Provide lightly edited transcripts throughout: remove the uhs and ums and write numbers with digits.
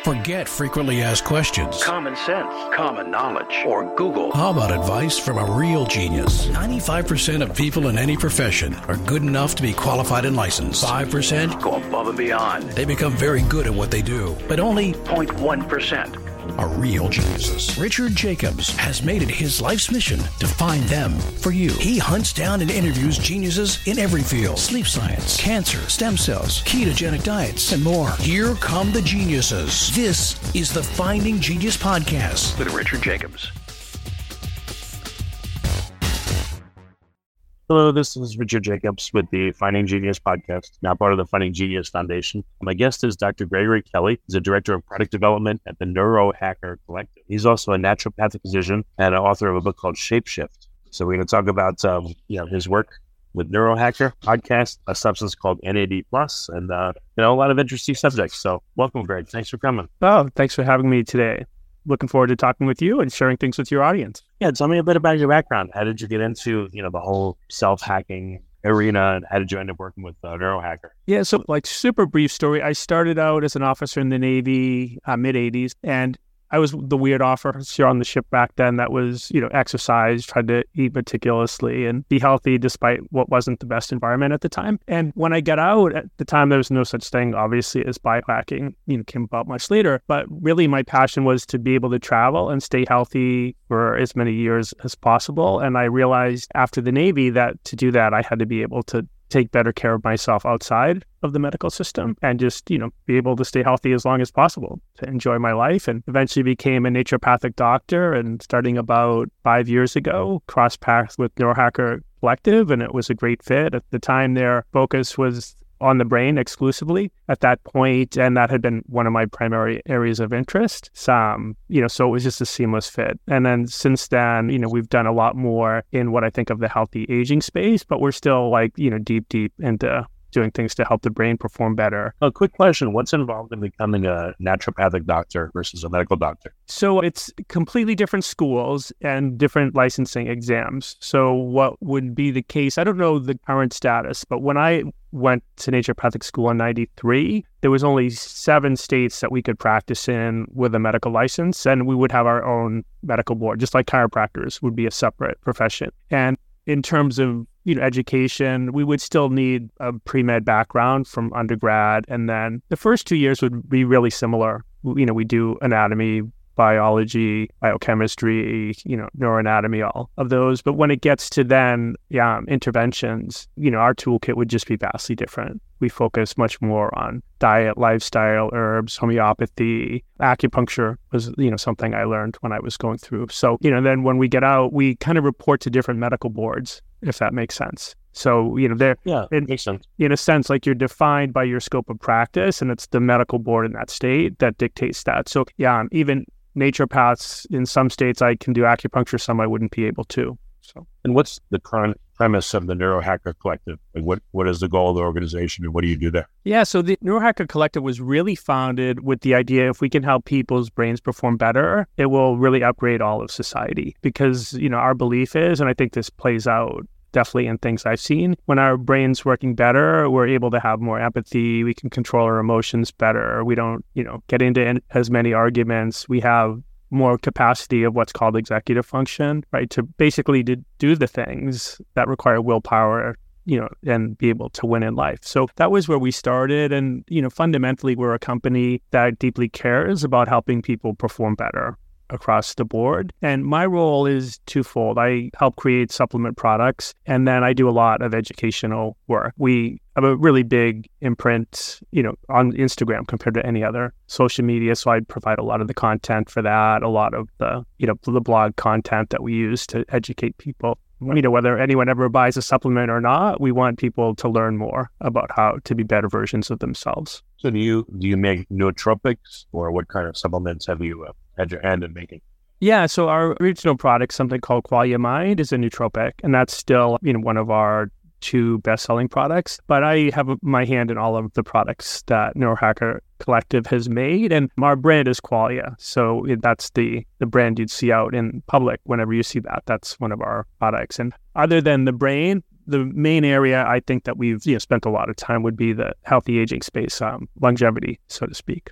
Forget frequently asked questions. Common sense, common knowledge, or Google. How about advice from a real genius? 95% of people in any profession are good enough to be qualified and licensed. 5% go above and beyond. They become very good at what they do, but only 0.1% are real geniuses. Richard Jacobs has made it his life's mission to find them for you. He hunts down and interviews geniuses in every field: sleep science, cancer, stem cells, ketogenic diets, and more. Here come the geniuses. This is the Finding Genius Podcast with Richard Jacobs. Hello, this is Richard Jacobs with the Finding Genius Podcast, now part of the Finding Genius Foundation. My guest is Dr. Gregory Kelly. He's a director of product development at the Neurohacker Collective. He's also a naturopathic physician and an author of a book called Shapeshift. So we're going to talk about his work with Neurohacker podcast, a substance called NAD+, and a lot of interesting subjects. So welcome, Greg. Thanks for coming. Oh, thanks for having me today. Looking forward to talking with you and sharing things with your audience. Yeah, tell me a bit about your background. How did you get into, the whole self-hacking arena, and how did you end up working with Neurohacker? Yeah, so super brief story. I started out as an officer in the Navy, mid-'80s, and I was the weird officer on the ship back then that was, exercise, tried to eat meticulously and be healthy despite what wasn't the best environment at the time. And when I got out, at the time, there was no such thing, obviously, as biohacking, came about much later. But really, my passion was to be able to travel and stay healthy for as many years as possible. And I realized after the Navy that to do that, I had to be able to take better care of myself outside of the medical system and just, be able to stay healthy as long as possible to enjoy my life, and eventually became a naturopathic doctor. And starting about 5 years ago, crossed paths with Neurohacker Collective, and it was a great fit. At the time, their focus was on the brain exclusively at that point, and that had been one of my primary areas of interest. So it was just a seamless fit. And then since then, we've done a lot more in what I think of the healthy aging space, but we're still deep into doing things to help the brain perform better. A quick question. What's involved in becoming a naturopathic doctor versus a medical doctor? So it's completely different schools and different licensing exams. So what would be the case? I don't know the current status, but when I went to naturopathic school in 93, there was only 7 states that we could practice in with a medical license, and we would have our own medical board, just like chiropractors would be a separate profession. And in terms of education, we would still need a pre-med background from undergrad. And then the first 2 years would be really similar. We do anatomy, biology, biochemistry, neuroanatomy, all of those. But when it gets to then interventions, our toolkit would just be vastly different. We focus much more on diet, lifestyle, herbs, homeopathy. Acupuncture was, something I learned when I was going through. So, then when we get out, we kind of report to different medical boards, if that makes sense. So, it makes sense. In a sense, you're defined by your scope of practice, and it's the medical board in that state that dictates that. So, even naturopaths in some states, I can do acupuncture, some I wouldn't be able to. So, and what's the current premise of the Neurohacker Collective? What is the goal of the organization, and what do you do there? Yeah, so the Neurohacker Collective was really founded with the idea if we can help people's brains perform better, it will really upgrade all of society. Because, our belief is, and I think this plays out definitely in things I've seen, when our brain's working better, we're able to have more empathy, we can control our emotions better, we don't, get into as many arguments, we have more capacity of what's called executive function, right? To basically to do the things that require willpower, and be able to win in life. So that was where we started. And, fundamentally, we're a company that deeply cares about helping people perform better across the board. And my role is twofold. I help create supplement products, and then I do a lot of educational work. We have a really big imprint, on Instagram compared to any other social media. So I provide a lot of the content for that, a lot of the, the blog content that we use to educate people. Whether anyone ever buys a supplement or not, we want people to learn more about how to be better versions of themselves. So do you make nootropics, or what kind of supplements have you had your hand in making? Yeah, so our original product, something called Qualia Mind, is a nootropic, and that's still, one of our 2 best-selling products. But I have my hand in all of the products that Neurohacker Collective has made, and our brand is Qualia. So that's the brand you'd see out in public whenever you see that. That's one of our products. And other than the brain, the main area I think that we've spent a lot of time would be the healthy aging space, longevity, so to speak.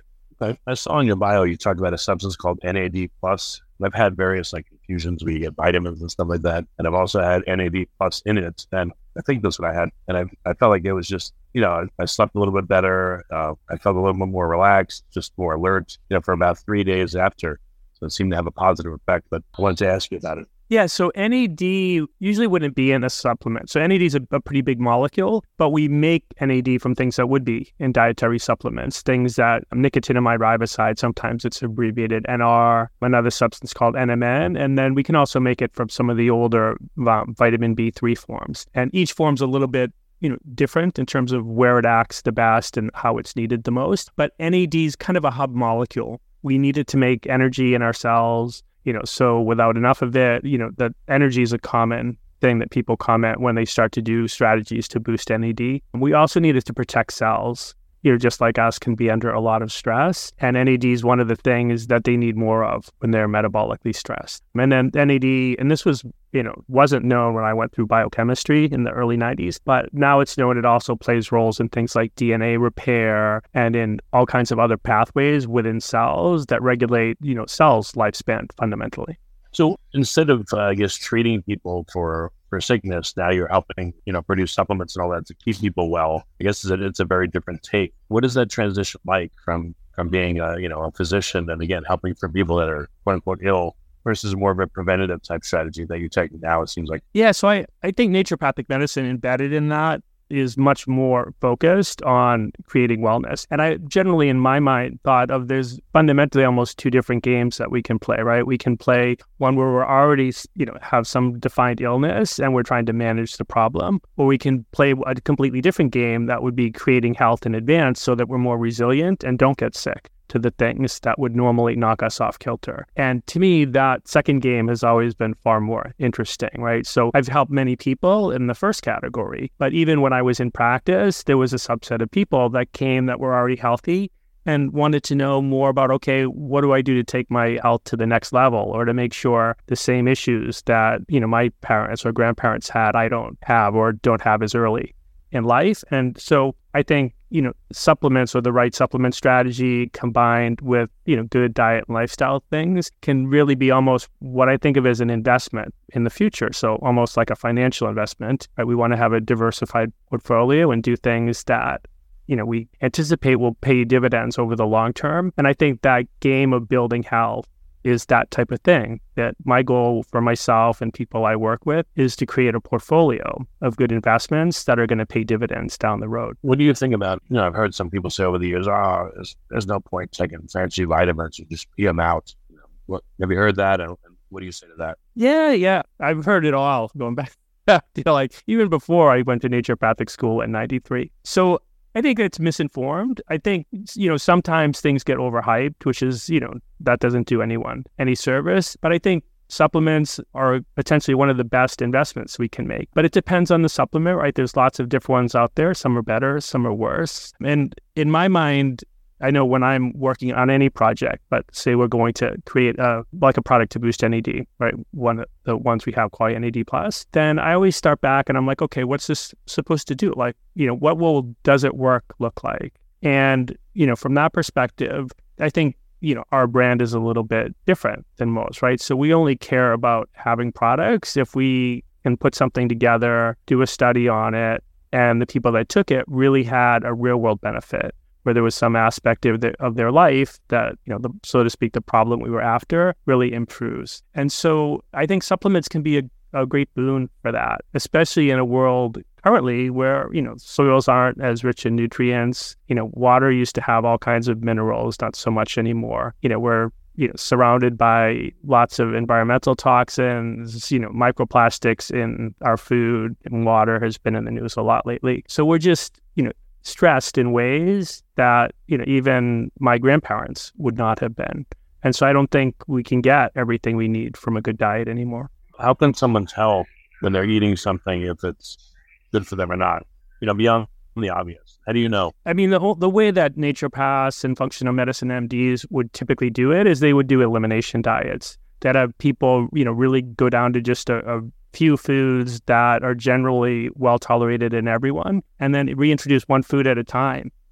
I saw in your bio you talked about a substance called NAD plus. I've had various like infusions where you get vitamins and stuff like that, and I've also had NAD plus in it. And I think that's what I had, and I felt like it was just, I slept a little bit better. I felt a little bit more relaxed, just more alert, for about 3 days after. So it seemed to have a positive effect. But I wanted to ask you about it. Yeah, so NAD usually wouldn't be in a supplement. So NAD is a pretty big molecule, but we make NAD from things that would be in dietary supplements, things that nicotinamide riboside, sometimes it's abbreviated NR, another substance called NMN, and then we can also make it from some of the older vitamin B3 forms. And each form's a little bit different in terms of where it acts the best and how it's needed the most. But NAD is kind of a hub molecule. We need it to make energy in our cells. So without enough of it, that energy is a common thing that people comment when they start to do strategies to boost NAD. We also need it to protect cells, just like us, can be under a lot of stress. And NAD is one of the things that they need more of when they're metabolically stressed. And then NAD, and this was, wasn't known when I went through biochemistry in the early 90s, but now it's known it also plays roles in things like DNA repair and in all kinds of other pathways within cells that regulate, cells' lifespan fundamentally. So instead of, treating people for sickness, now you're helping, produce supplements and all that to keep people well. I guess it's a very different take. What is that transition like from being a physician and again, helping for people that are quote unquote ill versus more of a preventative type strategy that you take now, it seems like? Yeah, so I think naturopathic medicine embedded in that is much more focused on creating wellness. And I generally, in my mind, thought of there's fundamentally almost two different games that we can play, right? We can play one where we're already, have some defined illness and we're trying to manage the problem, or we can play a completely different game that would be creating health in advance so that we're more resilient and don't get sick to the things that would normally knock us off kilter. And to me, that second game has always been far more interesting, right? So I've helped many people in the first category, but even when I was in practice, there was a subset of people that came that were already healthy and wanted to know more about, okay, what do I do to take my health to the next level or to make sure the same issues that, my parents or grandparents had, I don't have or don't have as early in life. And so I think, supplements or the right supplement strategy combined with, good diet and lifestyle things can really be almost what I think of as an investment in the future. So almost like a financial investment, right? We want to have a diversified portfolio and do things that, we anticipate will pay dividends over the long term. And I think that game of building health is that type of thing. That my goal for myself and people I work with is to create a portfolio of good investments that are going to pay dividends down the road. What do you think about, I've heard some people say over the years, there's no point taking fancy vitamins, you just pee them out. Have you heard that? And what do you say to that? Yeah. I've heard it all going back, even before I went to naturopathic school in 93. So I think it's misinformed. I think, sometimes things get overhyped, which is, that doesn't do anyone any service. But I think supplements are potentially one of the best investments we can make. But it depends on the supplement, right? There's lots of different ones out there. Some are better, some are worse. And in my mind, I know when I'm working on any project, but say we're going to create a product to boost NAD, right? One of the ones we have called NAD+, then I always start back and I'm like, okay, what's this supposed to do? Like, what does it work look like? And, from that perspective, I think, our brand is a little bit different than most, right? So we only care about having products if we can put something together, do a study on it, and the people that took it really had a real world benefit, where there was some aspect of their life that, so to speak, the problem we were after really improves. And so I think supplements can be a great boon for that, especially in a world currently where, soils aren't as rich in nutrients. Water used to have all kinds of minerals, not so much anymore. We're, surrounded by lots of environmental toxins, microplastics in our food, and water has been in the news a lot lately. So we're just, stressed in ways that, even my grandparents would not have been. And so I don't think we can get everything we need from a good diet anymore. How can someone tell when they're eating something if it's good for them or not? Beyond the obvious. How do you know? I mean, the way that naturopaths and functional medicine MDs would typically do it is they would do elimination diets that have people, really go down to just a few foods that are generally well tolerated in everyone, and then reintroduce one food at a time.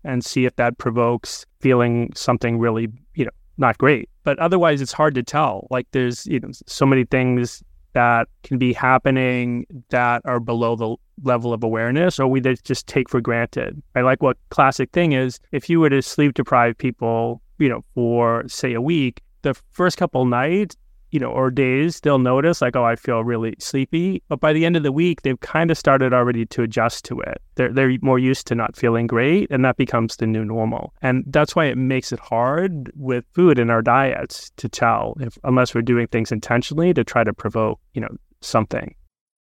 and see if that provokes feeling something really, not great. But otherwise, it's hard to tell. Like there's, so many things that can be happening that are below the level of awareness, or we just take for granted. I like what classic thing is, if you were to sleep deprive people, for say a week, the first couple nights, or days, they'll notice like, oh, I feel really sleepy. But by the end of the week, they've kind of started already to adjust to it. They're more used to not feeling great, and that becomes the new normal. And that's why it makes it hard with food in our diets to tell, unless we're doing things intentionally to try to provoke, something.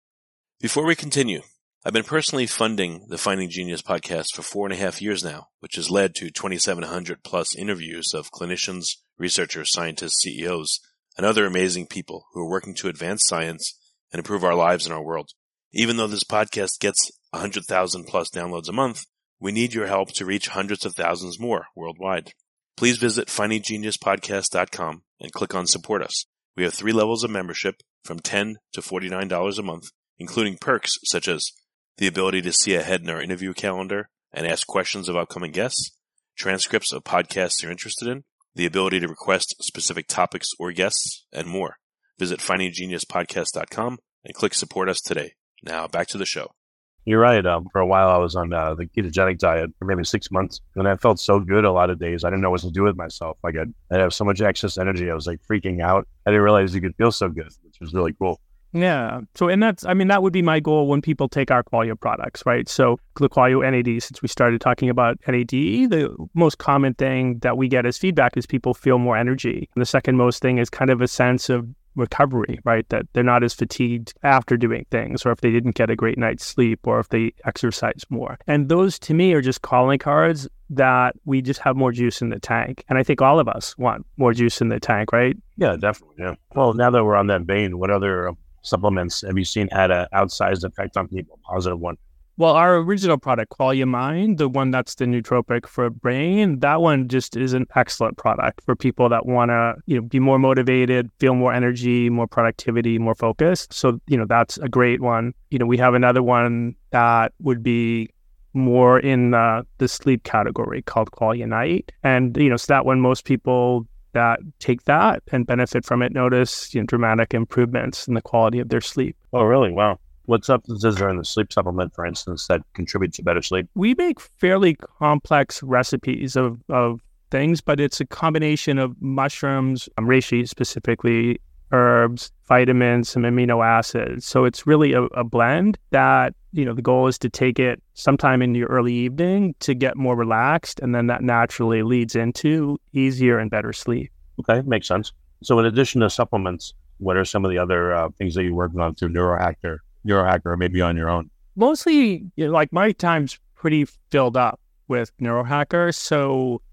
Before we continue, I've been personally funding the Finding Genius podcast for 4.5 years now, which has led to 2,700 plus interviews of clinicians, researchers, scientists, CEOs, and other amazing people who are working to advance science and improve our lives and our world. Even though this podcast gets 100,000 plus downloads a month, we need your help to reach hundreds of thousands more worldwide. Please visit findinggeniuspodcast.com and click on Support Us. We have 3 levels of membership from $10 to $49 a month, including perks such as the ability to see ahead in our interview calendar and ask questions of upcoming guests, transcripts of podcasts you're interested in, the ability to request specific topics or guests, and more. Visit findinggeniuspodcast.com and click Support Us today. Now, back to the show. You're right. For a while, I was on the ketogenic diet for maybe 6 months, and I felt so good a lot of days. I didn't know what to do with myself. Like I'd have so much excess energy. I was like freaking out. I didn't realize you could feel so good, which was really cool. Yeah. So, and that would be my goal when people take our Qualia products, right? So the Qualia NAD, since we started talking about NAD, the most common thing that we get as feedback is people feel more energy. And the second most thing is kind of a sense of recovery, right? That they're not as fatigued after doing things, or if they didn't get a great night's sleep, or if they exercise more. And those to me are just calling cards that we just have more juice in the tank. And I think all of us want more juice in the tank, right? Yeah, definitely. Yeah. Well, now that we're on that vein, what other supplements have you seen had an outsized effect on people, positive one? Well, our original product, Qualia Mind, the one that's the nootropic for brain, that one just is an excellent product for people that want to, be more motivated, feel more energy, more productivity, more focus. So, that's a great one. We have another one that would be more in the sleep category called Qualia Night. And, so that one, most people that take that and benefit from it notice dramatic improvements in the quality of their sleep. Oh, really? Wow. What substances are in the sleep supplement, for instance, that contribute to better sleep? We make fairly complex recipes of things, but it's a combination of mushrooms, reishi specifically, herbs, vitamins, some amino acids. So it's really a blend that, the goal is to take it sometime in your early evening to get more relaxed, and then that naturally leads into easier and better sleep. Okay, makes sense. So in addition to supplements, what are some of the other things that you're working on through Neurohacker, or maybe on your own? Mostly, like my time's pretty filled up with Neurohacker. So,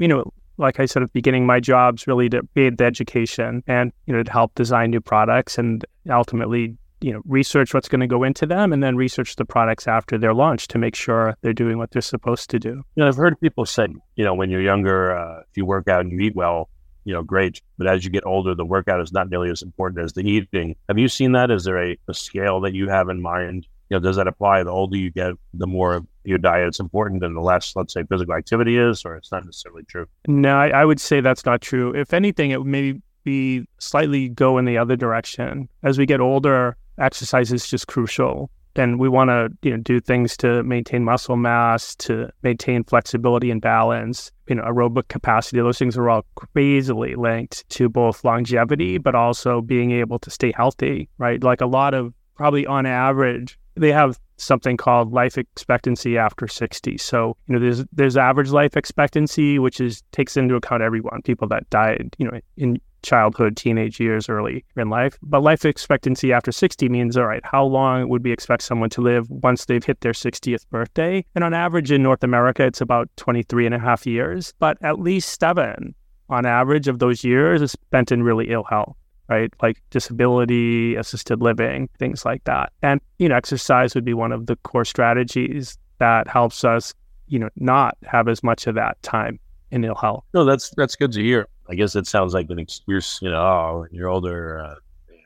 like I said at the beginning, my job's really to aid the education and, to help design new products and ultimately, research what's going to go into them and then research the products after they're launched to make sure they're doing what they're supposed to do. I've heard people say, when you're younger, if you work out and you eat well, great. But as you get older, the workout is not nearly as important as the eating. Have you seen that? Is there a scale that you have in mind? Does that apply? The older you get, the more your diet's important and the less, let's say, physical activity is, or it's not necessarily true? No, I would say that's not true. If anything, it would maybe be slightly go in the other direction. As we get older, exercise is just crucial. And we want to, do things to maintain muscle mass, to maintain flexibility and balance, aerobic capacity. Those things are all crazily linked to both longevity, but also being able to stay healthy, right? Like a lot of, probably on average, they have something called life expectancy after 60. So, there's average life expectancy, which takes into account everyone, people that died, in childhood, teenage years, early in life. But life expectancy after 60 means, all right, how long would we expect someone to live once they've hit their 60th birthday? And on average in North America, it's about 23 and a half years, but at least 7 on average of those years is spent in really ill health, right? Like disability, assisted living, things like that. And, exercise would be one of the core strategies that helps us, not have as much of that time in ill health. No, that's good to hear. I guess it sounds like an excuse, when you're older,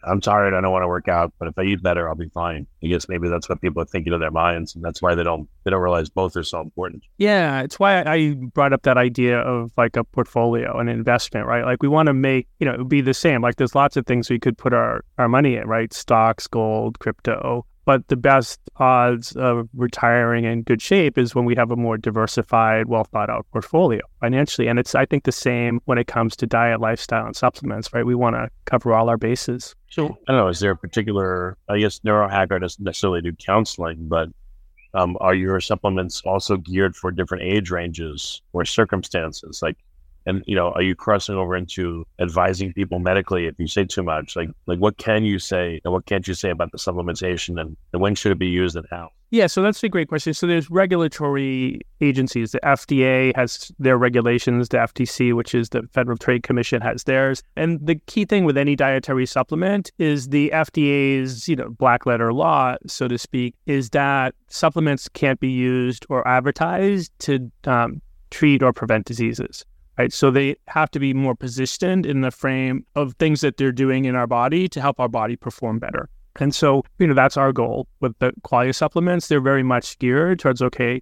I'm tired, I don't want to work out, but if I eat better, I'll be fine. I guess maybe that's what people are thinking in their minds, and that's why they don't realize both are so important. Yeah, it's why I brought up that idea of like a portfolio, an investment, right? Like we want to make, it would be the same. Like there's lots of things we could put our money in, right? Stocks, gold, crypto. But the best odds of retiring in good shape is when we have a more diversified, well thought out portfolio financially. And it's, I think, the same when it comes to diet, lifestyle, and supplements, right? We want to cover all our bases. So I don't know, is there a particular, I guess Neurohacker doesn't necessarily do counseling, but are your supplements also geared for different age ranges or circumstances? And are you crossing over into advising people medically if you say too much? Like what can you say and what can't you say about the supplementation, and when should it be used and how? Yeah, so that's a great question. So there's regulatory agencies. The FDA has their regulations. The FTC, which is the Federal Trade Commission, has theirs. And the key thing with any dietary supplement is the FDA's, black letter law, so to speak, is that supplements can't be used or advertised to treat or prevent diseases. Right, so they have to be more positioned in the frame of things that they're doing in our body to help our body perform better. And so, that's our goal with the Qualia supplements. They're very much geared towards,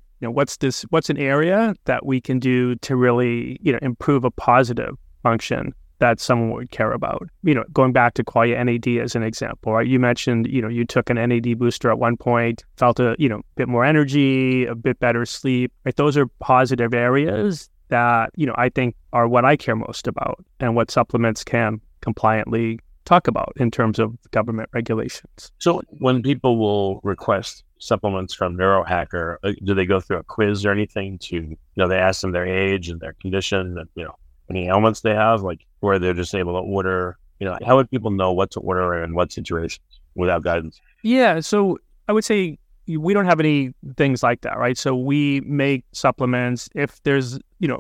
what's an area that we can do to really, improve a positive function that someone would care about. Going back to Qualia NAD as an example, right? You mentioned, you took an NAD booster at one point, felt a, bit more energy, a bit better sleep, right? Those are positive areas that, I think are what I care most about and what supplements can compliantly talk about in terms of government regulations. So when people will request supplements from Neurohacker, do they go through a quiz or anything to, they ask them their age and their condition and, any ailments they have, where they're just able to order, how would people know what to order in what situations without guidance? Yeah, so I would say we don't have any things like that, right? So we make supplements. If there's,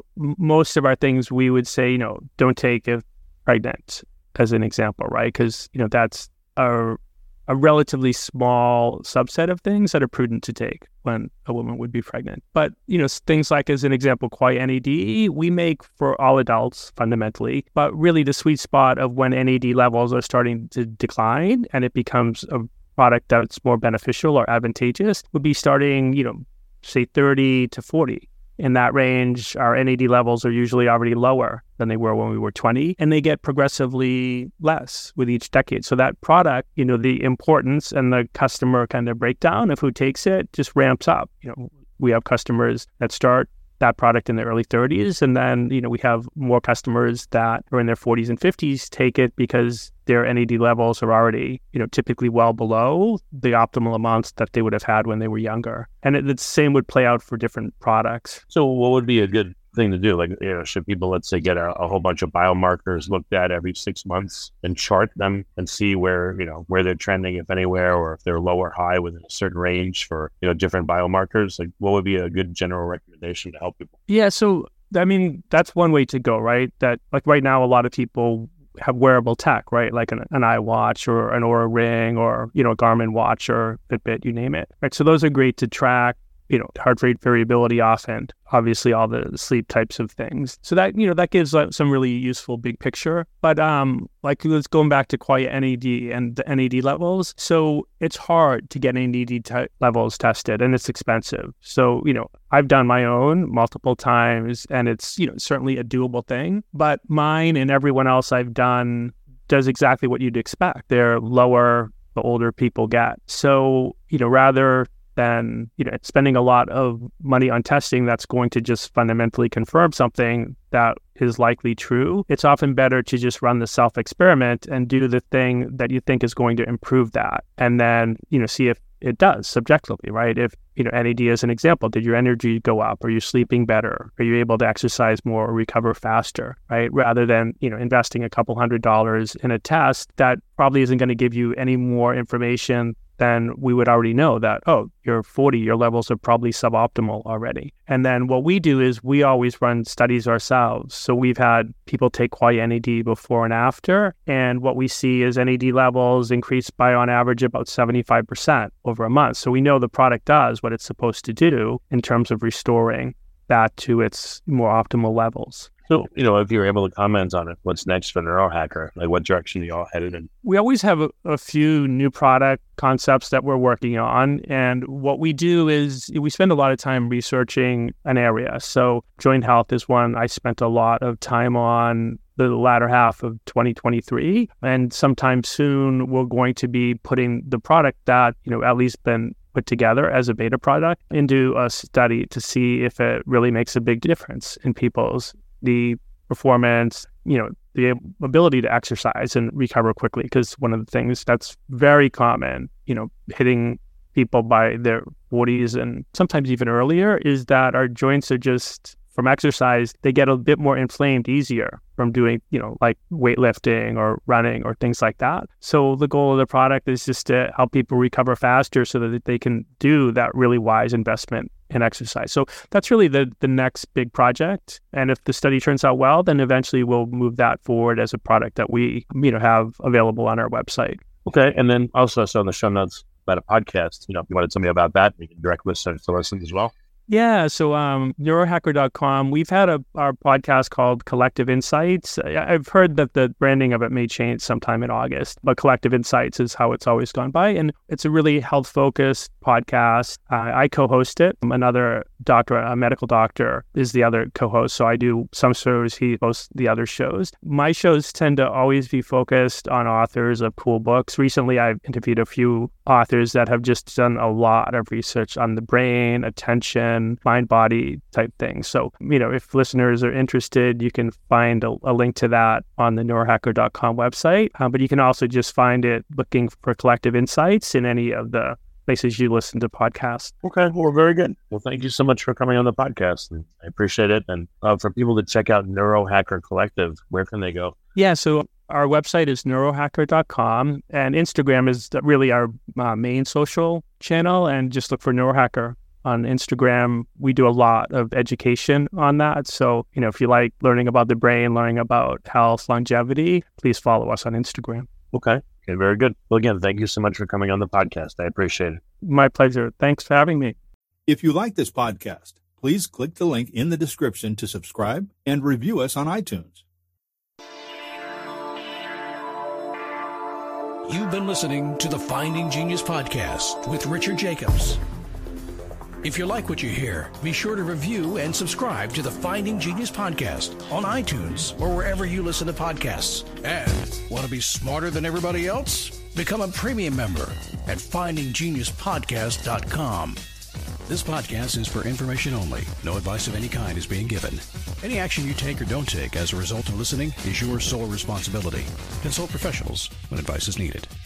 most of our things we would say, don't take if pregnant, as an example, right? Because, that's a relatively small subset of things that are prudent to take when a woman would be pregnant. But, things like, as an example, Qualia NAD, we make for all adults fundamentally, but really the sweet spot of when NAD levels are starting to decline and it becomes a product that's more beneficial or advantageous would be starting, say 30 to 40. In that range, our NAD levels are usually already lower than they were when we were 20, and they get progressively less with each decade. So that product, the importance and the customer kind of breakdown of who takes it just ramps up. We have customers that start that product in the early 30s, and then we have more customers that are in their 40s and 50s take it because their NAD levels are already typically well below the optimal amounts that they would have had when they were younger. And the same would play out for different products. So what would be a good thing to do? Should people, let's say, get a whole bunch of biomarkers looked at every 6 months and chart them and see where they're trending, if anywhere, or if they're low or high within a certain range for, different biomarkers? What would be a good general recommendation to help people? Yeah. So, that's one way to go, right? That right now, a lot of people have wearable tech, right? Like an iWatch or an Oura Ring or, a Garmin watch or Fitbit, you name it, right? So those are great to track, heart rate variability often, obviously all the sleep types of things. So that, that gives some really useful big picture. But let's going back to Qualia NAD and the NAD levels. So it's hard to get NAD levels tested and it's expensive. So, I've done my own multiple times and it's, certainly a doable thing, but mine and everyone else I've done does exactly what you'd expect. They're lower the older people get. So, rather than spending a lot of money on testing that's going to just fundamentally confirm something that is likely true, it's often better to just run the self-experiment and do the thing that you think is going to improve that. And then, see if it does subjectively, right? If, NAD as an example, did your energy go up? Are you sleeping better? Are you able to exercise more or recover faster, right? Rather than, investing a couple $100 in a test that probably isn't going to give you any more information then we would already know that, you're 40, your levels are probably suboptimal already. And then what we do is we always run studies ourselves. So we've had people take Qualia NAD before and after, and what we see is NAD levels increase by on average about 75% over a month. So we know the product does what it's supposed to do in terms of restoring that to its more optimal levels. So, if you're able to comment on it, what's next for Neurohacker? Like, what direction are you all headed in? We always have a few new product concepts that we're working on. And what we do is we spend a lot of time researching an area. So joint health is one I spent a lot of time on the latter half of 2023. And sometime soon, we're going to be putting the product that, at least been put together as a beta product into a study to see if it really makes a big difference in the performance, the ability to exercise and recover quickly. Because one of the things that's very common, hitting people by their 40s and sometimes even earlier, is that our joints are just, from exercise, they get a bit more inflamed easier from doing, like weightlifting or running or things like that. So the goal of the product is just to help people recover faster so that they can do that really wise investment in exercise. So that's really the next big project. And if the study turns out well, then eventually we'll move that forward as a product that we, have available on our website. Okay. And then also I saw in the show notes about a podcast. If you wanted to tell me about that, you can direct listeners to listen as well. Yeah, so neurohacker.com, we've had our podcast called Collective Insights. I've heard that the branding of it may change sometime in August, but Collective Insights is how it's always gone by. And it's a really health-focused podcast. I co-host it. Another doctor, a medical doctor, is the other co-host. So I do some shows, he hosts the other shows. My shows tend to always be focused on authors of cool books. Recently, I've interviewed a few authors that have just done a lot of research on the brain, attention, mind-body type things. So, if listeners are interested, you can find a link to that on the neurohacker.com website. But you can also just find it looking for Collective Insights in any of the places you listen to podcasts. Okay, well, very good. Well, thank you so much for coming on the podcast. And I appreciate it. And for people to check out Neurohacker Collective, where can they go? Yeah, so our website is neurohacker.com, and Instagram is really our main social channel, and just look for Neurohacker on Instagram. We do a lot of education on that. So, if you like learning about the brain, learning about health, longevity, please follow us on Instagram. Okay, very good. Well, again, thank you so much for coming on the podcast. I appreciate it. My pleasure. Thanks for having me. If you like this podcast, please click the link in the description to subscribe and review us on iTunes. You've been listening to the Finding Genius podcast with Richard Jacobs. If you like what you hear, be sure to review and subscribe to the Finding Genius podcast on iTunes or wherever you listen to podcasts. And want to be smarter than everybody else? Become a premium member at findinggeniuspodcast.com. This podcast is for information only. No advice of any kind is being given. Any action you take or don't take as a result of listening is your sole responsibility. Consult professionals when advice is needed.